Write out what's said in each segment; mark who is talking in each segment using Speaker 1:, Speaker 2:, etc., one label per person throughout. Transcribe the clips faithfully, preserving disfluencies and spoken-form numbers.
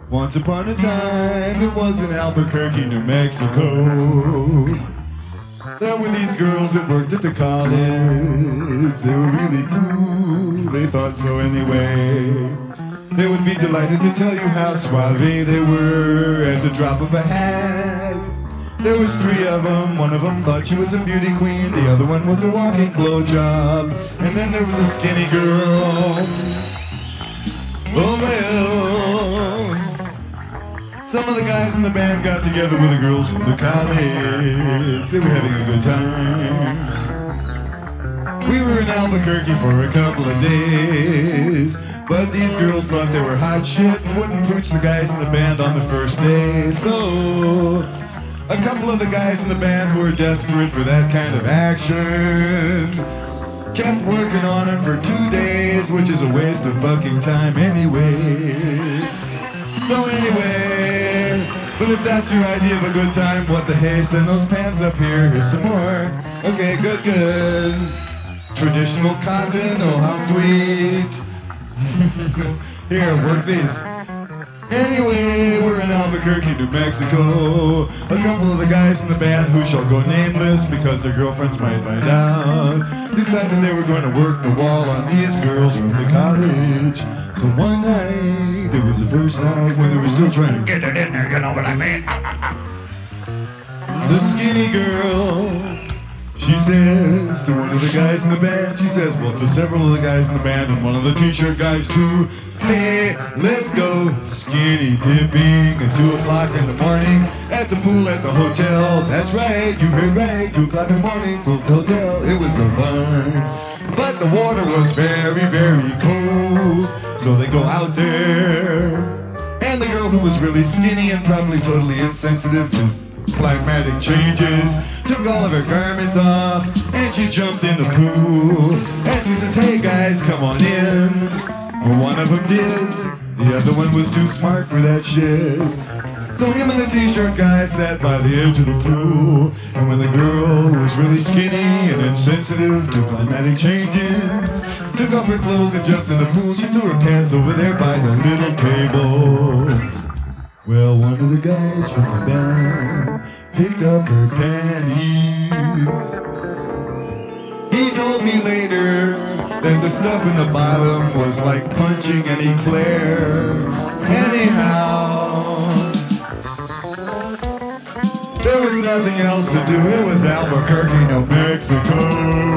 Speaker 1: Once upon a time, it was in Albuquerque, New Mexico. There were these girls that worked at the college. They were really cool, they thought so anyway. They would be delighted to tell you how suave they were at the drop of a hat. There was three of them, one of them thought she was a beauty queen, the other one was a walking blowjob, and then there was a skinny girl. Oh well, some of the guys in the band got together with the girls from the college. They were having a good time. We were in Albuquerque for a couple of days, but these girls thought they were hot shit and wouldn't pooch the guys in the band on the first day. So a couple of the guys in the band who were desperate for that kind of action kept working on him for two days, which is a waste of fucking time anyway. So anyway, but if that's your idea of a good time, what the hey, send those pants up here. Here's some more. Okay, good, good. Traditional cotton, oh how sweet. Here, work these. Anyway, we're in Albuquerque, New Mexico. A couple of the guys in the band, who shall go nameless because their girlfriends might find out, decided they were going to work the wall on these girls from the college. So one night, it was the first night when they were still trying to get it in there, you know what I mean? The skinny girl, she says to one of the guys in the band, she says, well, to several of the guys in the band and one of the t-shirt guys too, hey, let's go skinny dipping at two o'clock in the morning at the pool at the hotel. That's right, you heard right, two o'clock in the morning, pool at the hotel. It was so fun, but the water was very, very cold. So they go out there, and the girl who was really skinny and probably totally insensitive to climatic changes took all of her garments off, and she jumped in the pool, and she says, hey guys, come on in. Well, one of them did, the other one was too smart for that shit. So him and the t-shirt guy sat by the edge of the pool, and when the girl who was really skinny and insensitive to climatic changes took off her clothes and jumped in the pool, she threw her pants over there by the little table. Well, one of the guys from the band picked up her panties. He told me later that the stuff in the bottom was like punching an eclair. Anyhow, there was nothing else to do. It was Albuquerque, New Mexico.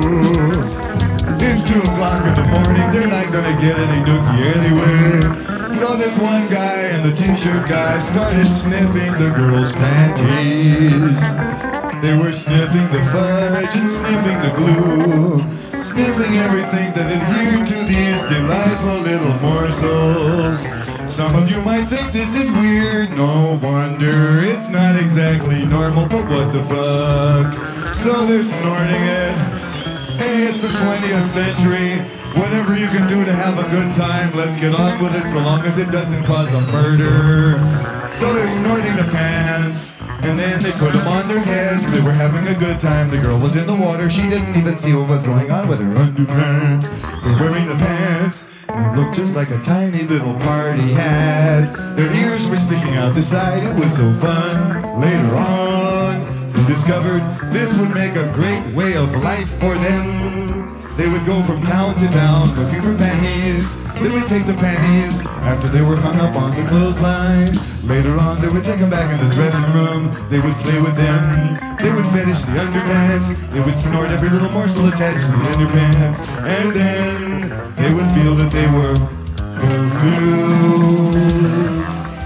Speaker 1: It's two o'clock in the morning. They're not gonna get any nookie anyway. So this one guy and the t-shirt guy started sniffing the girls' panties. They were sniffing the fudge and sniffing the glue, sniffing everything that adhered to these delightful little morsels. Some of you might think this is weird, no wonder. It's not exactly normal, but what the fuck? So they're snorting it. Hey, it's the twentieth century. Whatever you can do to have a good time, let's get on with it so long as it doesn't cause a murder. So they're snorting the pants, and then they put them on their heads. They were having a good time. The girl was in the water. She didn't even see what was going on with her underpants. They're wearing the pants. They looked just like a tiny little party hat. Their ears were sticking out the side. It was so fun. Later on, they discovered this would make a great way of life for them. They would go from town to town looking for panties. They would take the panties after they were hung up on the clothesline. Later on, they would take them back in the dressing room. They would play with them. They would fetish the underpants. They would snort every little morsel attached to the underpants. And then they would feel that they were fulfilled.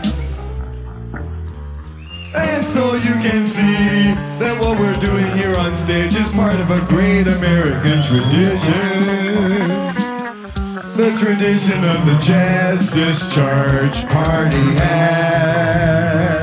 Speaker 1: And so you can see that what we're doing here on stage is part of a great American tradition. The tradition of the Jazz Discharge Party Hat.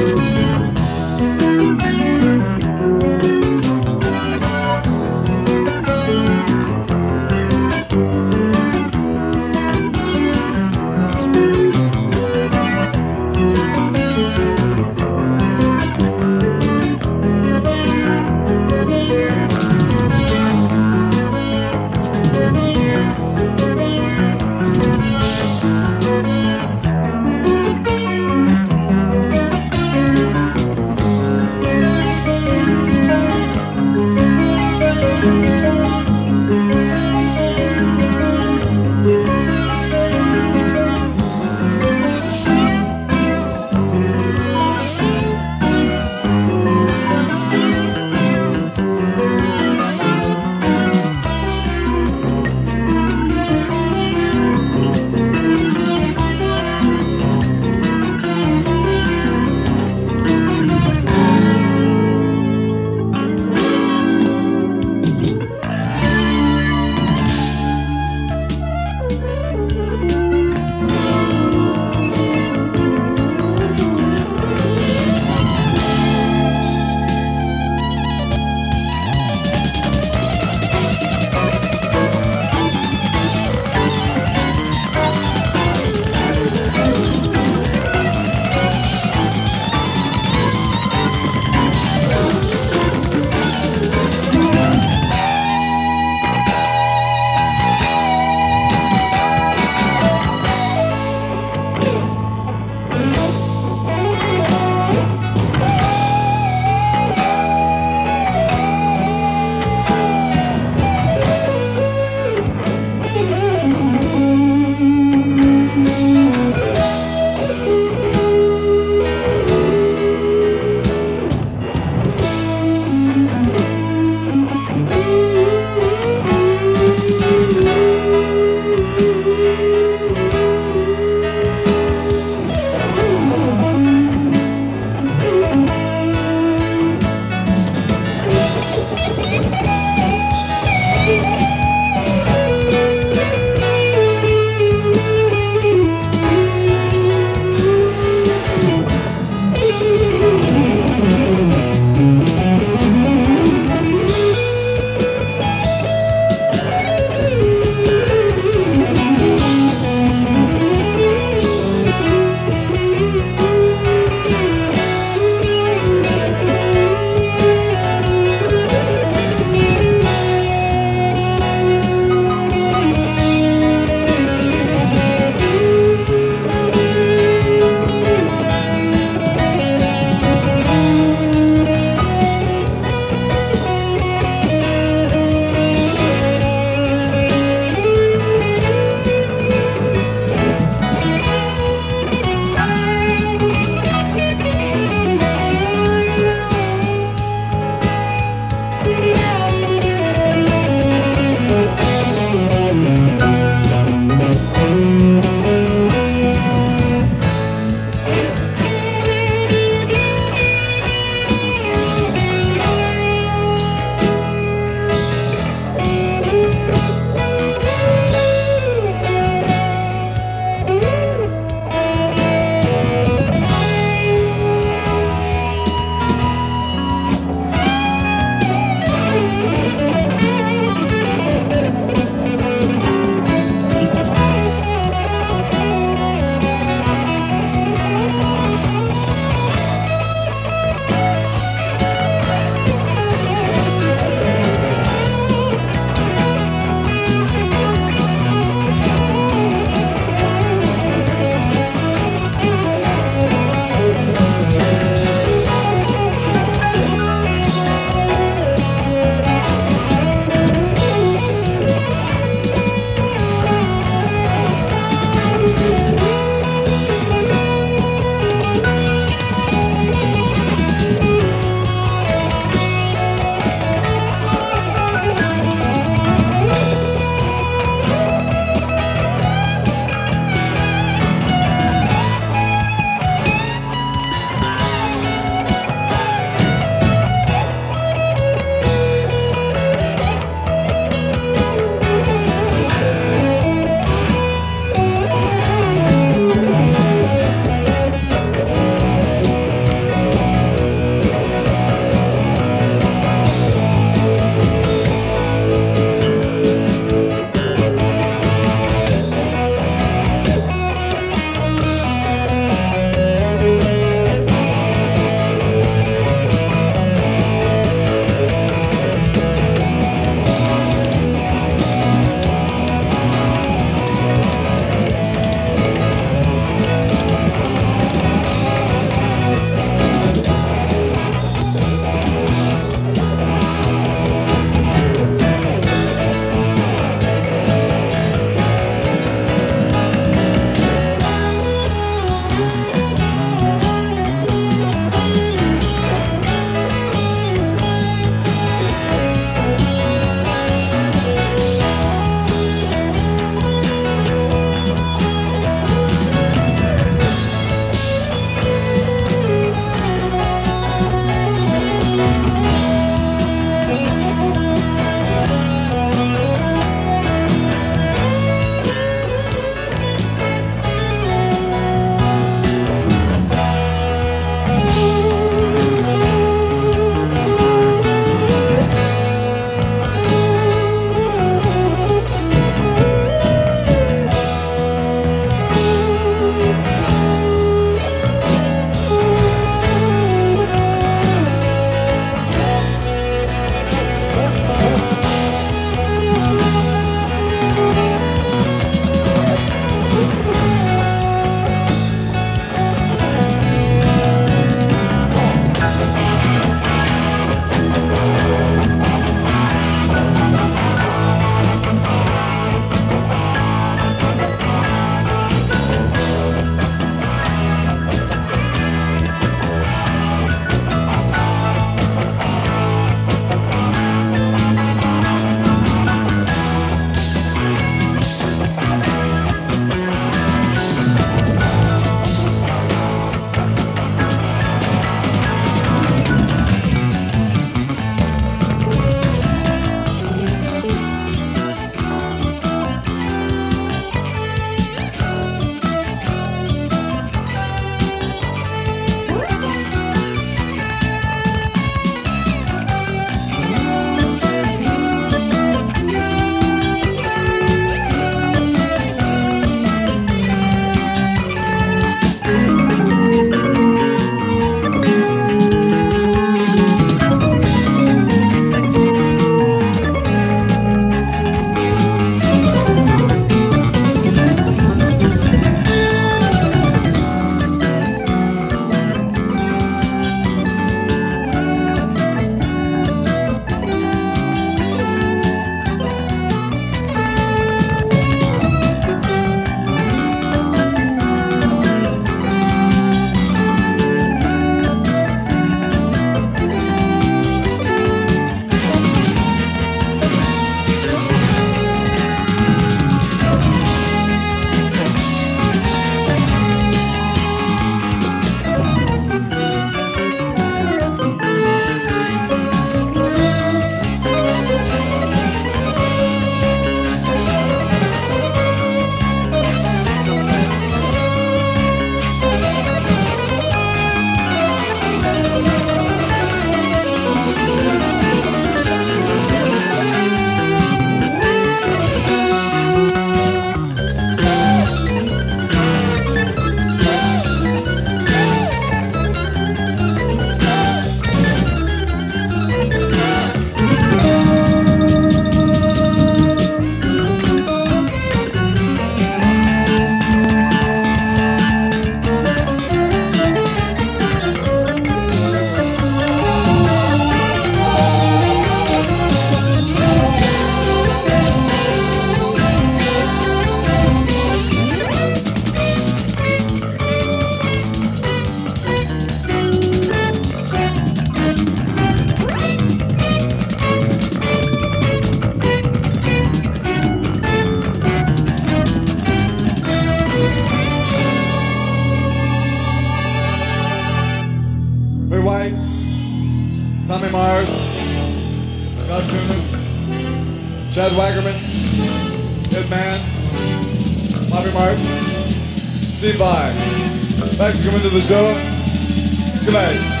Speaker 1: Tommy Mars, Scott Tunis, Chad Wackerman, Ed Mann, Bobby Martin, Steve Vai. Thanks for coming to the show. Good night.